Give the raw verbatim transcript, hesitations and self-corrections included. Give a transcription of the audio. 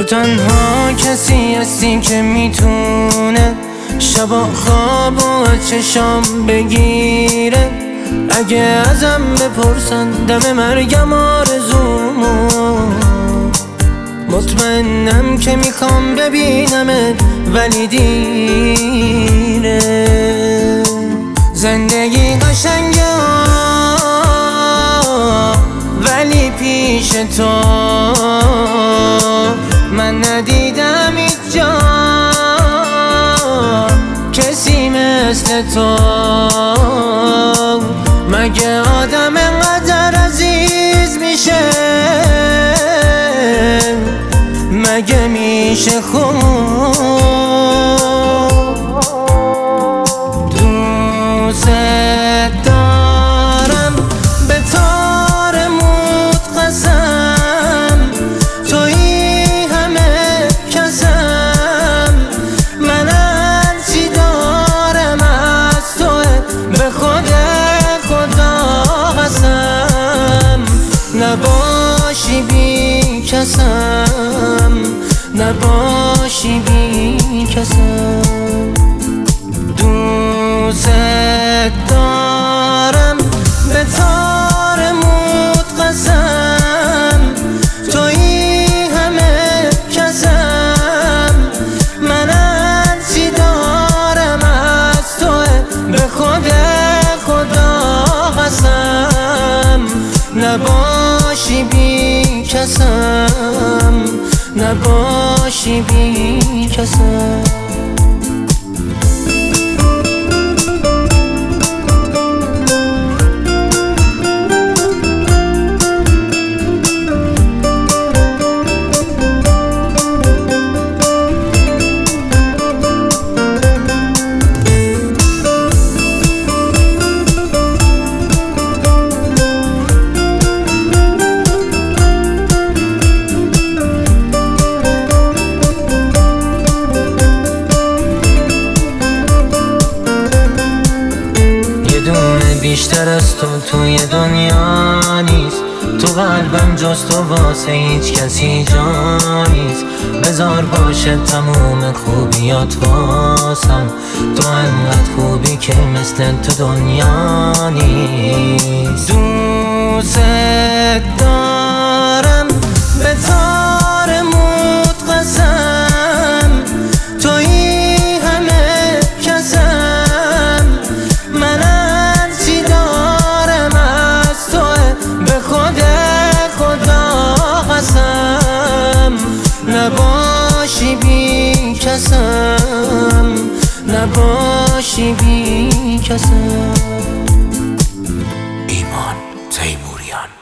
تنها کسی هستی که میتونه شبا خواب و چشام بگیره. اگه ازم بپرسن دم مرگم آرزومو، مطمئنم که میخوام ببینمت ولی دیره. زندگی قشنگه ولی پیش تو من ندیدم هیچ جا کسی مثل تو. مگه آدم انقدر عزیز میشه؟ مگه میشه خوب؟ دوست دارم به تار موت قسم، توی همه کسم. من هرچی دارم از توه، به خود خدا قسم. نباشی بی کسم، نباشی بی کسم. دوست دارم به تار موت قسم، توی همه کسم. من هرچی دارم از توه، به خود خدا قسم. نباشی بی کسم، نباشی بی کسم. بیشتر از تو توی دنیا نیست، تو قلبم جز تو واسه هیچ کسی جا نیست. بذار باشه تموم خوبیات واسم، تو انقدر خوبی که مثل تو دنیا نیست. دوست دارم به تار موت قسم، توی همه کسم. من نباشی بی کسم، نباشی بی کسم. ایمان تیموریان.